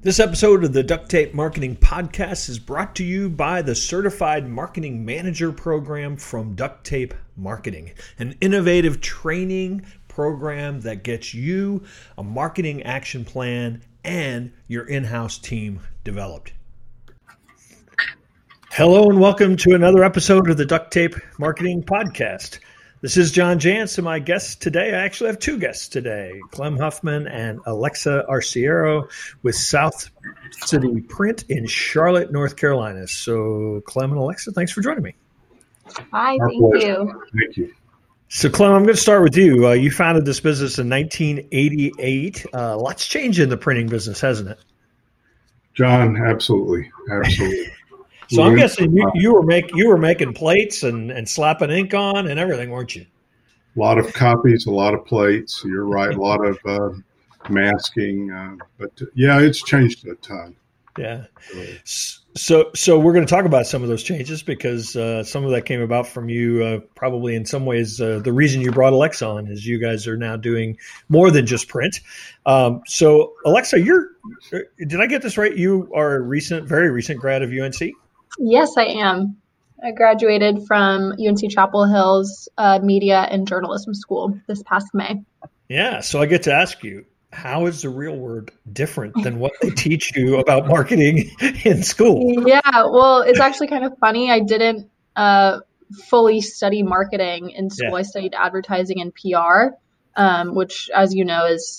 This episode of the Duct Tape Marketing Podcast is brought to you by the Certified Marketing Manager Program from Duct Tape Marketing, an innovative training program that gets you a marketing action plan and your in-house team developed. Hello and welcome to another episode of the Duct Tape Marketing Podcast. This is John Jantsch, and my guests today, I actually have two guests today, Clem Huffman and Alexa Arciero with South City Print in Charlotte, North Carolina. So Clem and Alexa, thanks for joining me. Hi, thank you. Thank you. So Clem, I'm going to start with you. You founded this business in 1988. Lots changed in the printing business, hasn't it? John, absolutely. So I'm guessing you were making plates and slapping ink on and everything, weren't you? A lot of copies, a lot of plates. You're right. A lot of masking, but yeah, it's changed a ton. Yeah. So we're going to talk about some of those changes because some of that came about from you. Probably in some ways, the reason you brought Alexa on is you guys are now doing more than just print. So Alexa, did I get this right? You are a very recent grad of UNC. Yes, I am. I graduated from UNC Chapel Hill's Media and Journalism School this past May. Yeah, so I get to ask you, how is the real world different than what they teach you about marketing in school? Yeah, well, it's actually kind of funny. I didn't fully study marketing in school. Yeah. I studied advertising and PR, which, as you know, is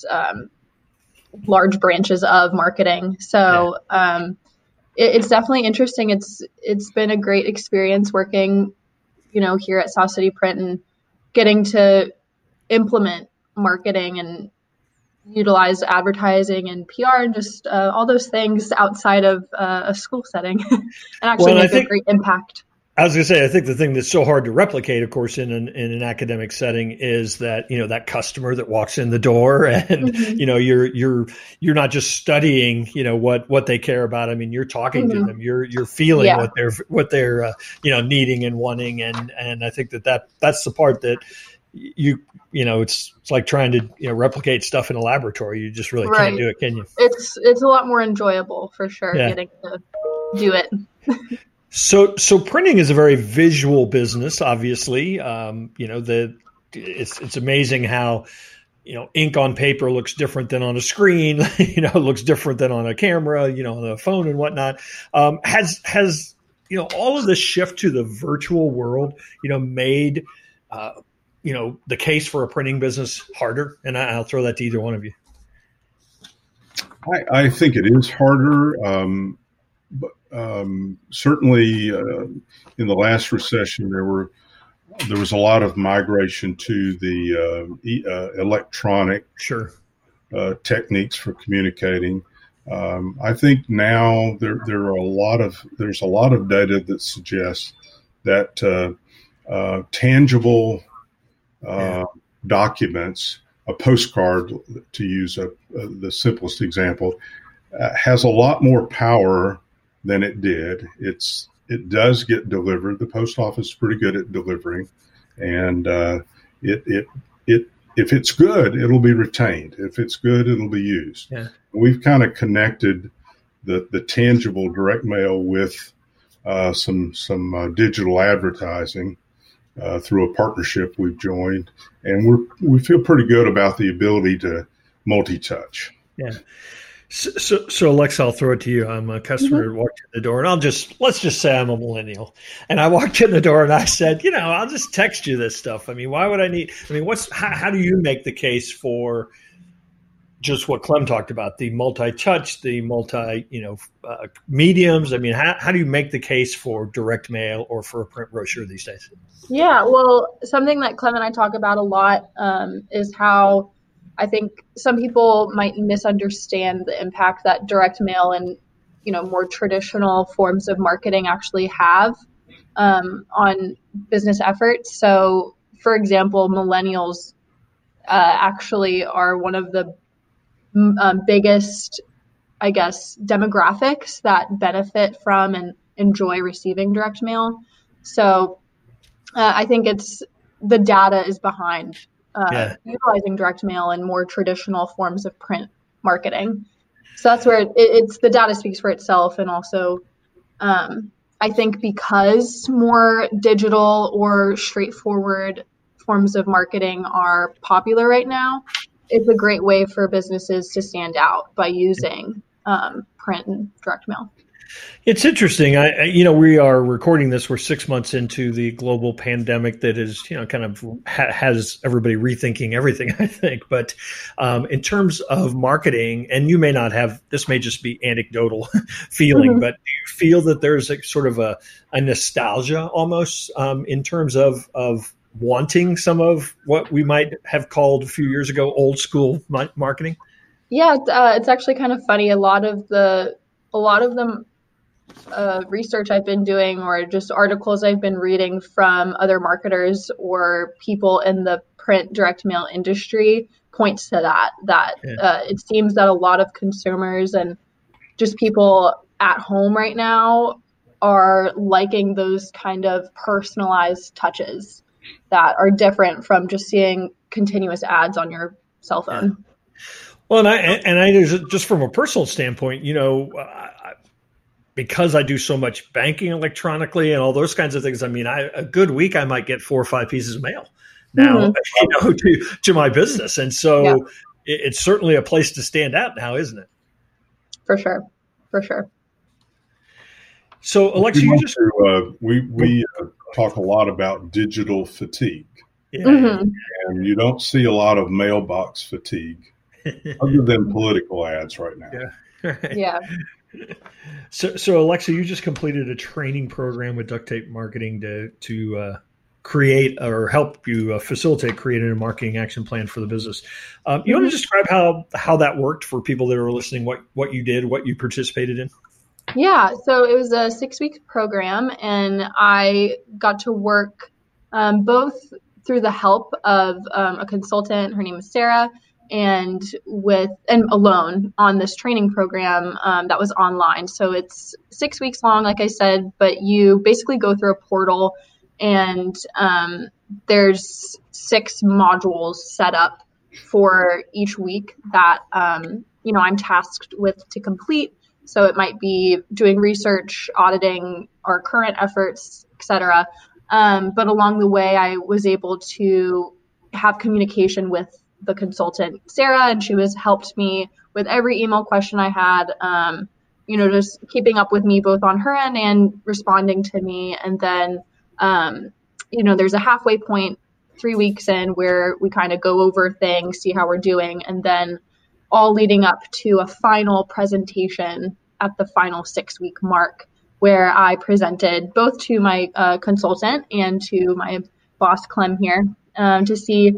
large branches of marketing. So it's definitely interesting. It's been a great experience working, here at South City Print and getting to implement marketing and utilize advertising and PR and just all those things outside of a school setting and actually make a great impact. I was going to say, I think the thing that's so hard to replicate, of course, in an academic setting is that, that customer that walks in the door and, you're not just studying, what they care about. I mean, you're talking to them, you're feeling what they're needing and wanting. And I think that's the part that it's like trying to, replicate stuff in a laboratory. You just really can't do it, can you? It's a lot more enjoyable for sure, getting to do it. So printing is a very visual business, obviously. It's amazing how, ink on paper looks different than on a screen, looks different than on a camera, on a phone and whatnot. Has all of this shift to the virtual world, made, the case for a printing business harder? And I'll throw that to either one of you. I think it is harder. But certainly in the last recession, there was a lot of migration to the electronic techniques for communicating. I think now there's a lot of data that suggests that tangible documents, a postcard, to use the simplest example, has a lot more power than it did. It does get delivered. The post office is pretty good at delivering, and if it's good, it'll be retained. If it's good, it'll be used. Yeah. We've kind of connected the tangible direct mail with some digital advertising through a partnership we've joined, and we feel pretty good about the ability to multi-touch. Yeah. So Alexa, I'll throw it to you. I'm a customer who walked in the door, and let's just say I'm a millennial. And I walked in the door and I said, I'll just text you this stuff. I mean, why would I need, how do you make the case for just what Clem talked about, the multi-touch, the mediums? I mean, how do you make the case for direct mail or for a print brochure these days? Yeah, well, something that Clem and I talk about a lot is how I think some people might misunderstand the impact that direct mail and, more traditional forms of marketing actually have on business efforts. So, for example, millennials actually are one of the biggest, I guess, demographics that benefit from and enjoy receiving direct mail. So I think the data is behind utilizing direct mail and more traditional forms of print marketing. So that's where it's the data speaks for itself. And also, I think because more digital or straightforward forms of marketing are popular right now, it's a great way for businesses to stand out by using print and direct mail. It's interesting. We are recording this. We're 6 months into the global pandemic that is, kind of has everybody rethinking everything, I think. But in terms of marketing, and you may not have, this may just be anecdotal feeling, but do you feel that there's sort of a nostalgia almost in terms of wanting some of what we might have called a few years ago old school marketing? Yeah, it's actually kind of funny. A lot of the research I've been doing, or just articles I've been reading from other marketers or people in the print direct mail industry, points to that it seems that a lot of consumers and just people at home right now are liking those kind of personalized touches that are different from just seeing continuous ads on your cell phone. Well, and I just from a personal standpoint, because I do so much banking electronically and all those kinds of things, I mean, a good week I might get 4 or 5 pieces of mail now, to my business, and so it's certainly a place to stand out now, isn't it? For sure. So, Alexa, we talk a lot about digital fatigue, and you don't see a lot of mailbox fatigue, other than political ads right now. Yeah. So Alexa, you just completed a training program with Duct Tape Marketing to create or help you facilitate creating a marketing action plan for the business. You want to describe how that worked for people that are listening? What you did, what you participated in? Yeah, so it was a 6-week program, and I got to work both through the help of a consultant. Her name is Sarah. And alone on this training program that was online. So it's 6 weeks long, like I said, but you basically go through a portal, and there's 6 modules set up for each week that I'm tasked with to complete. So it might be doing research, auditing our current efforts, etc. But along the way, I was able to have communication with the consultant, Sarah, and she helped me with every email question I had, just keeping up with me both on her end and responding to me. And then, there's a halfway point 3 weeks in where we kind of go over things, see how we're doing, and then all leading up to a final presentation at the final 6-week mark, where I presented both to my consultant and to my boss, Clem, here, to see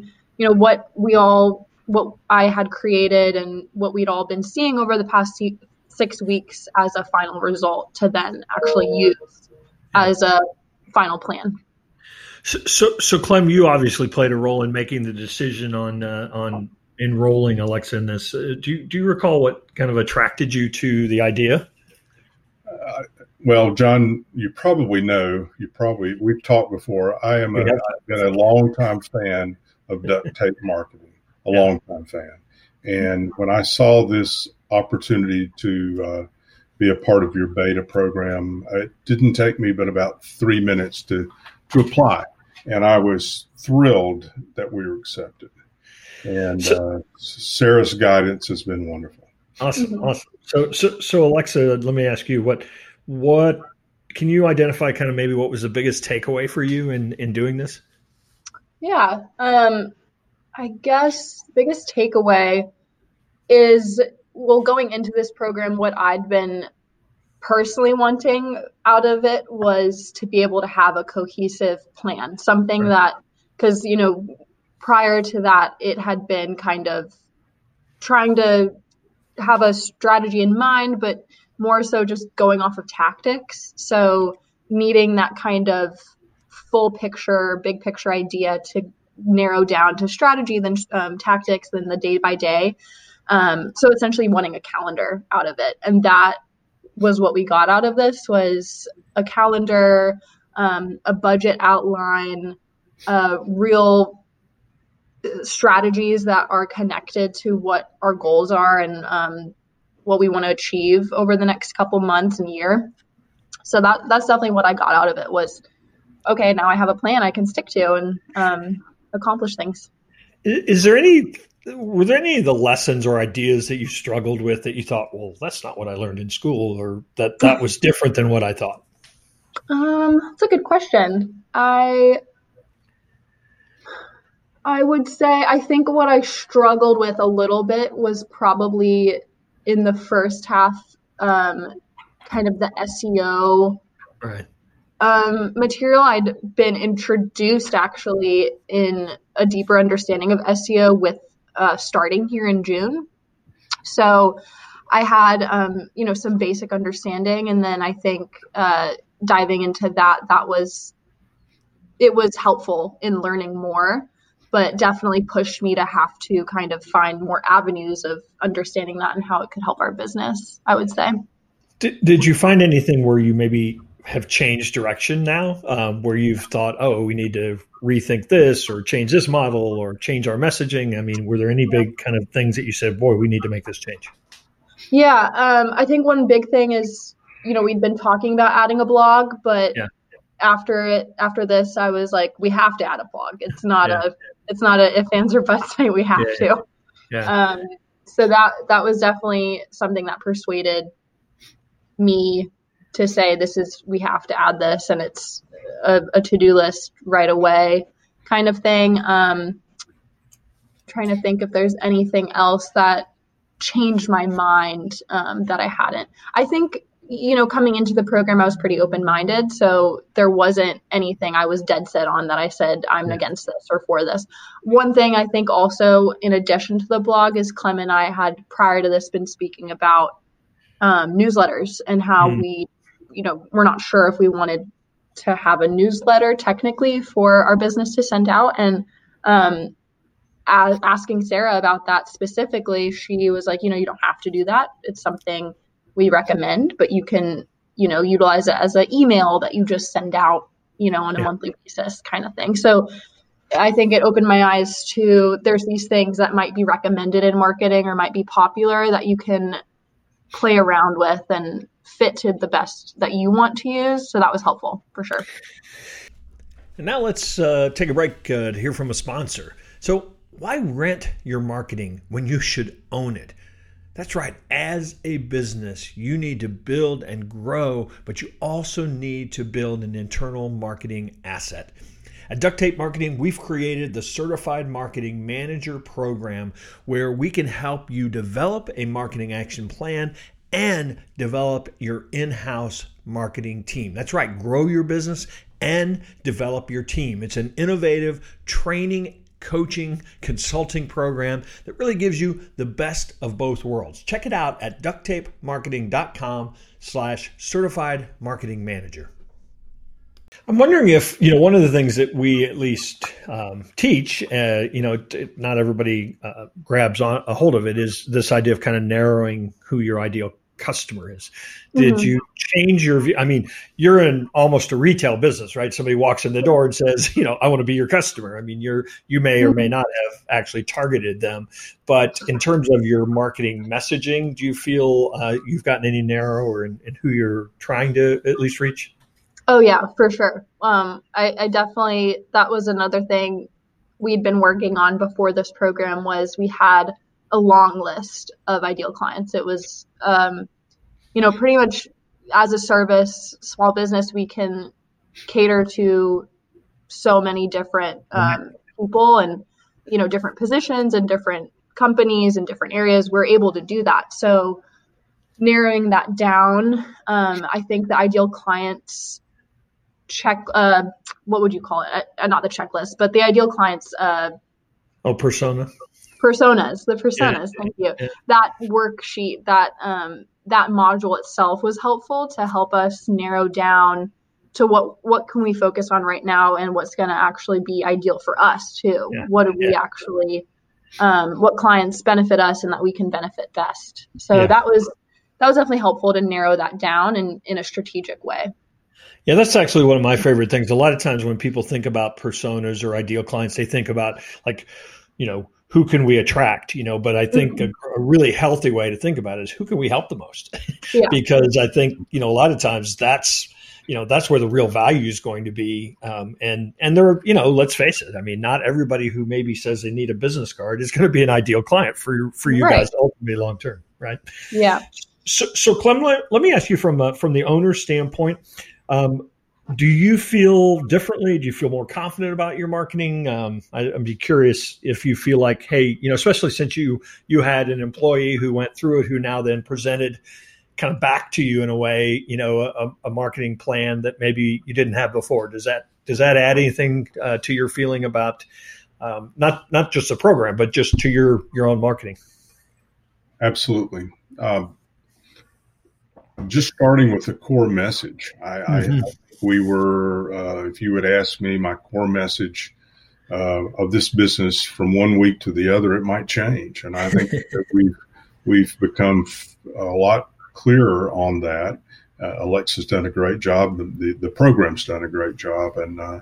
what I had created and what we'd all been seeing over the past 6 weeks as a final result to then actually use as a final plan. So Clem, you obviously played a role in making the decision on enrolling Alexa in this. Do you recall what kind of attracted you to the idea? Well, John, you probably know. We've talked before. I've been a longtime fan of Duct Tape Marketing, a longtime fan. And when I saw this opportunity to be a part of your beta program, it didn't take me but about 3 minutes to apply. And I was thrilled that we were accepted. And Sarah's guidance has been wonderful. Awesome. So Alexa, let me ask you, what can you identify kind of maybe what was the biggest takeaway for you in doing this? Yeah, I guess the biggest takeaway is, going into this program, what I'd been personally wanting out of it was to be able to have a cohesive plan, something that, because, prior to that, it had been kind of trying to have a strategy in mind, but more so just going off of tactics. So needing that kind of full picture, big picture idea to narrow down to strategy, then tactics, then the day by day. So essentially wanting a calendar out of it. And that was what we got out of this, was a calendar, a budget outline, real strategies that are connected to what our goals are, and what we want to achieve over the next couple months and year. So that's definitely what I got out of it was, okay, now I have a plan I can stick to and accomplish things. Were there any of the lessons or ideas that you struggled with that you thought, well, that's not what I learned in school, or that was different than what I thought? That's a good question. I would say I think what I struggled with a little bit was probably in the first half, kind of the SEO material. I'd been introduced actually in a deeper understanding of SEO with starting here in June. So I had, some basic understanding. And then I think diving into that was helpful in learning more, but definitely pushed me to have to kind of find more avenues of understanding that and how it could help our business, I would say. Did you find anything where you maybe have changed direction now, where you've thought, oh, we need to rethink this or change this model or change our messaging? I mean, were there any big kind of things that you said, boy, we need to make this change? Yeah, I think one big thing is, we'd been talking about adding a blog, but after this, I was like, we have to add a blog. It's not a if, ands, or buts thing. We have to. Yeah. So that was definitely something that persuaded me to say we have to add this, and it's a to-do list right away kind of thing. Trying to think if there's anything else that changed my mind that I hadn't. I think, coming into the program, I was pretty open-minded, so there wasn't anything I was dead set on that I said I'm against this or for this. One thing I think also, in addition to the blog, is Clem and I had prior to this been speaking about newsletters and how we're not sure if we wanted to have a newsletter technically for our business to send out. And asking Sarah about that specifically, she was like, you don't have to do that. It's something we recommend, but you can, utilize it as an email that you just send out, on a monthly basis kind of thing. So I think it opened my eyes to there's these things that might be recommended in marketing or might be popular that you can play around with and fit to the best that you want to use. So that was helpful for sure. And now let's take a break to hear from a sponsor. So why rent your marketing when you should own it? That's right. As a business, you need to build and grow, but you also need to build an internal marketing asset. At Duct Tape Marketing, we've created the Certified Marketing Manager program where we can help you develop a marketing action plan and develop your in-house marketing team. That's right, grow your business and develop your team. It's an innovative training, coaching, consulting program that really gives you the best of both worlds. Check it out at ducttapemarketing.com/certified marketing manager. I'm wondering if, one of the things that we at least teach, not everybody grabs on a hold of it, is this idea of kind of narrowing who your ideal customer is. Did you change your view? I mean, you're in almost a retail business, right? Somebody walks in the door and says, I want to be your customer. I mean, you may or may not have actually targeted them, but in terms of your marketing messaging, do you feel you've gotten any narrower in who you're trying to at least reach? Oh yeah, for sure. I definitely, that was another thing we'd been working on before this program was we had a long list of ideal clients. It was, pretty much as a service, small business, we can cater to so many different people and, different positions and different companies and different areas. We're able to do that. So narrowing that down, I think the ideal clients check, what would you call it? Not the checklist, but the ideal clients. Personas. The personas. Thank you. Yeah. That worksheet, that module itself was helpful to help us narrow down to what can we focus on right now and what's going to actually be ideal for us too. Yeah. What do we actually, what clients benefit us and that we can benefit best. So that was definitely helpful to narrow that down in a strategic way. Yeah, that's actually one of my favorite things. A lot of times when people think about personas or ideal clients, they think about who can we attract, but I think a really healthy way to think about it is who can we help the most? Yeah. Because I think, a lot of times that's where the real value is going to be. And there, let's face it. I mean, not everybody who maybe says they need a business card is going to be an ideal client for you right. guys ultimately long term, right? Yeah. So Clem, let me ask you from the owner's standpoint. Do you feel differently? Do you feel more confident about your marketing? I'd be curious if you feel like, hey, especially since you had an employee who went through it, who now then presented kind of back to you in a way, a marketing plan that maybe you didn't have before. Does that add anything to your feeling about not just the program, but just to your own marketing? Absolutely. Just starting with the core message, we were, if you would ask me, my core message of this business from one week to the other, it might change. And I think that we've become a lot clearer on that. Alexa's done a great job. The program's done a great job. And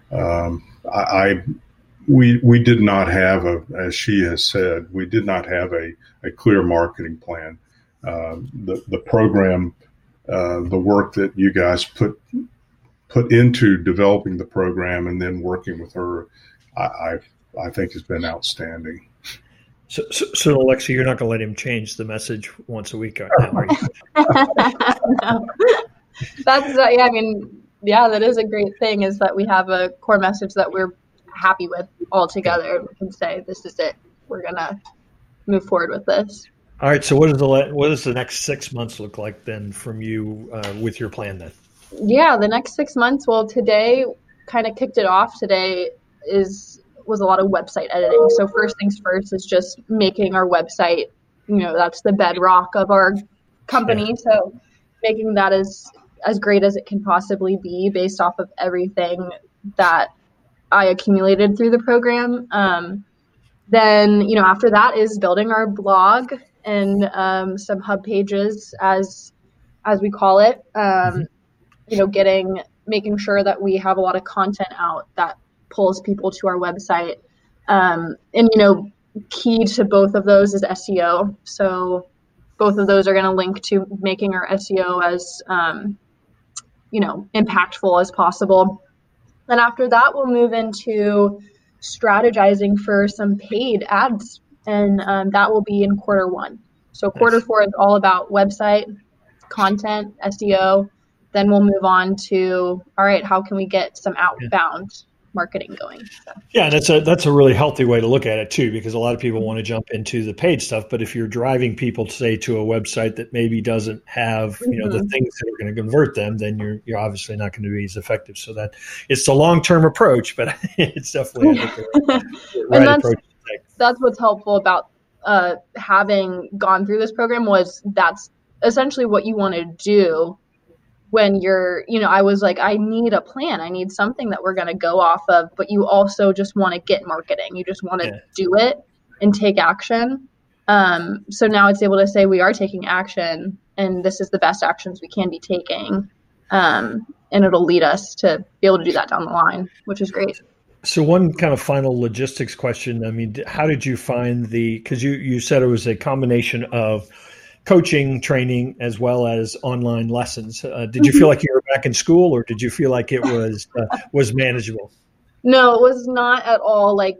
we did not have as she has said, we did not have a clear marketing plan. The program, the work that you guys put into developing the program and then working with her, I think has been outstanding. So Alexa, you're not going to let him change the message once a week, are you? No. That's that is a great thing, is that we have a core message that we're happy with all together. We can say, this is it. We're going to move forward with this. All right. So what does the next 6 months look like then from you with your plan then? Yeah, the next 6 months. Well, today kind of kicked it off. Today was a lot of website editing. So first things first is just making our website, that's the bedrock of our company. Yeah. So making that as great as it can possibly be based off of everything that I accumulated through the program. Then, after that is building our blog and some hub pages as we call it, making sure that we have a lot of content out that pulls people to our website. And key to both of those is SEO. So both of those are going to link to making our SEO as, impactful as possible. Then after that, we'll move into strategizing for some paid ads. And that will be in Q1. So Q4 is all about website, content, SEO. Then we'll move on to, all right, how can we get some outbound marketing going? So. Yeah, that's a really healthy way to look at it too, because a lot of people want to jump into the paid stuff, but if you're driving people, say, to a website that maybe doesn't have the things that are going to convert them, then you're obviously not going to be as effective. So that it's a long-term approach, but it's definitely the right approach. That's what's helpful about having gone through this program, was that's essentially what you want to do when you're, I was like, I need a plan. I need something that we're going to go off of, but you also just want to get marketing. You just want to do it and take action. So now it's able to say we are taking action and this is the best actions we can be taking. And it'll lead us to be able to do that down the line, which is great. So one kind of final logistics question. I mean, how did you find because you said it was a combination of coaching, training, as well as online lessons. Did you feel like you were back in school, or did you feel like it was manageable? No, it was not at all like,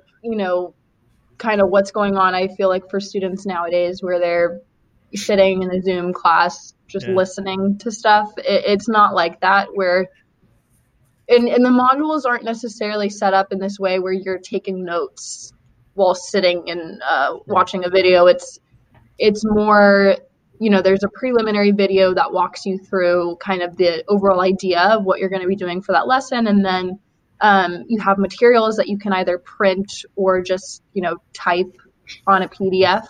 kind of what's going on. I feel like for students nowadays where they're sitting in a Zoom class, just listening to stuff. It's not like that where, and the modules aren't necessarily set up in this way where you're taking notes while sitting and watching a video. It's more, there's a preliminary video that walks you through kind of the overall idea of what you're going to be doing for that lesson. And then you have materials that you can either print or just, type on a PDF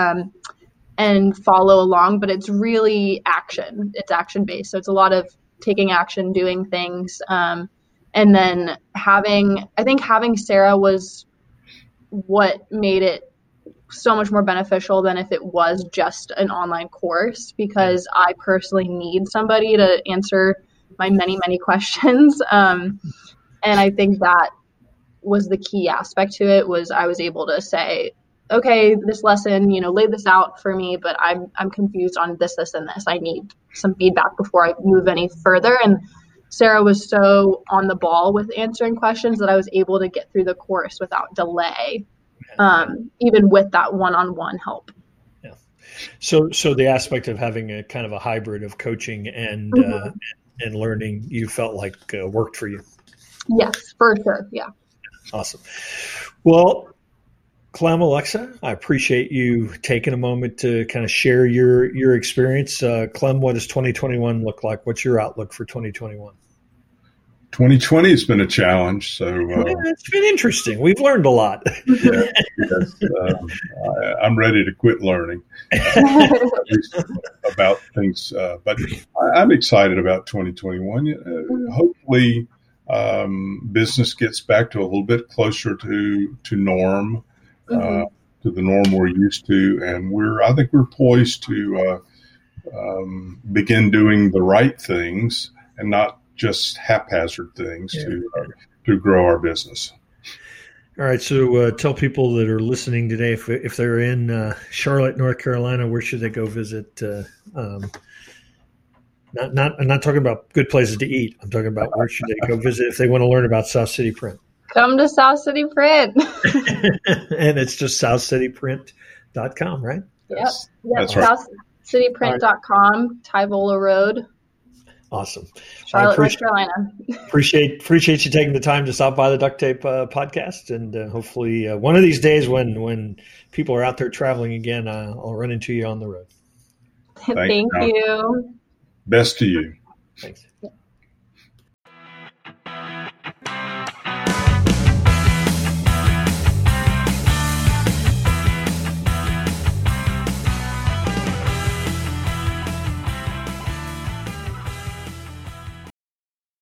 and follow along. But it's really action. It's action-based. So it's a lot of taking action, doing things. And then having Sarah was what made it so much more beneficial than if it was just an online course, because I personally need somebody to answer my many, many questions. And I think that was the key aspect to it, was I was able to say, okay, this lesson, lay this out for me, but I'm confused on this, and this. I need some feedback before I move any further. And Sarah was so on the ball with answering questions that I was able to get through the course without delay, even with that one-on-one help. Yeah. So the aspect of having a kind of a hybrid of coaching and learning, you felt like worked for you. Yes, for sure. Yeah. Awesome. Well, Clem, Alexa, I appreciate you taking a moment to kind of share your experience. Clem, what does 2021 look like? What's your outlook for 2021? 2020 has been a challenge. So it's been interesting. We've learned a lot. Yes. I'm ready to quit learning about things, but I'm excited about 2021. Hopefully, business gets back to a little bit closer to norm, to the norm we're used to, and I think we're poised to begin doing the right things and not just haphazard things to grow our business. All right, so tell people that are listening today, if they're in Charlotte, North Carolina, where should they go visit? I'm not talking about good places to eat. I'm talking about where should they go visit if they want to learn about South City Print. Come to South City Print. And it's just southcityprint.com, right? Yep. That's right. Southcityprint.com, Tyvola Road. Awesome. Charlotte, North Carolina. Appreciate you taking the time to stop by the Duct Tape podcast, and hopefully one of these days when people are out there traveling again, I'll run into you on the road. Thank you. Best to you. Thanks.